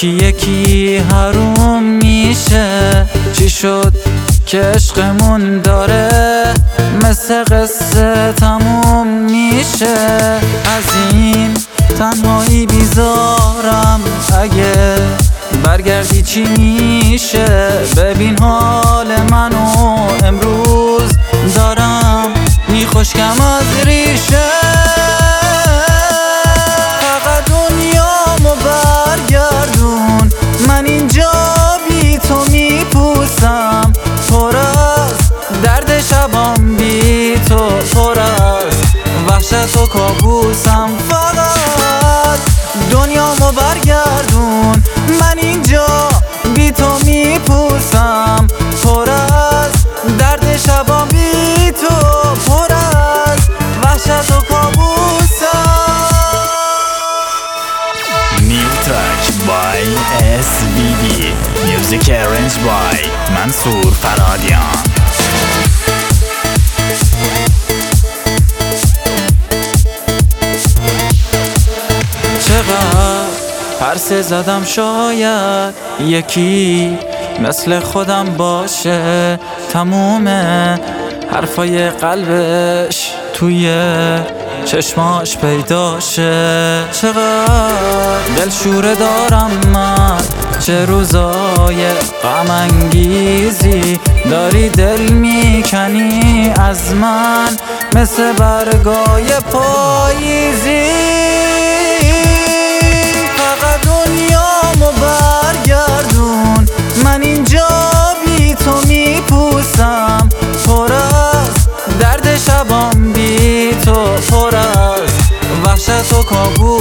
یکی یکی حروم میشه. چی شد که عشقمون داره مثل قصه تموم میشه. از این تنهایی بیزارم، اگه برگردی چی میشه؟ ببین حال منو امروز دارم میخشکم از ریشه. فقط دنیامو برگردون، من اینجا بی تو میپوسم. پر از درد شبام بی تو، پر از وحشت و کابوسم. فقط دنیامو برگردون، من اینجا بی تو میپوسم. پر از درد شبام بی تو، پر از وحشت و کابوسم. New track by SVD. Music arranged by منصور فرادیان. چقدر پرسه زدم شاید یکی مثل خودم باشه. تموم حرفای قلبش توی چشماش پیداشه. چقدر دلشوره دارم من، چه روزای غم انگیزی داری دل میکنی از من مثل برگای پاییزی. فقط دنیامو برگردون، من اینجا بی تو میپوسم. پر از درد شبام بی تو، پر از وحشت و کابوسم.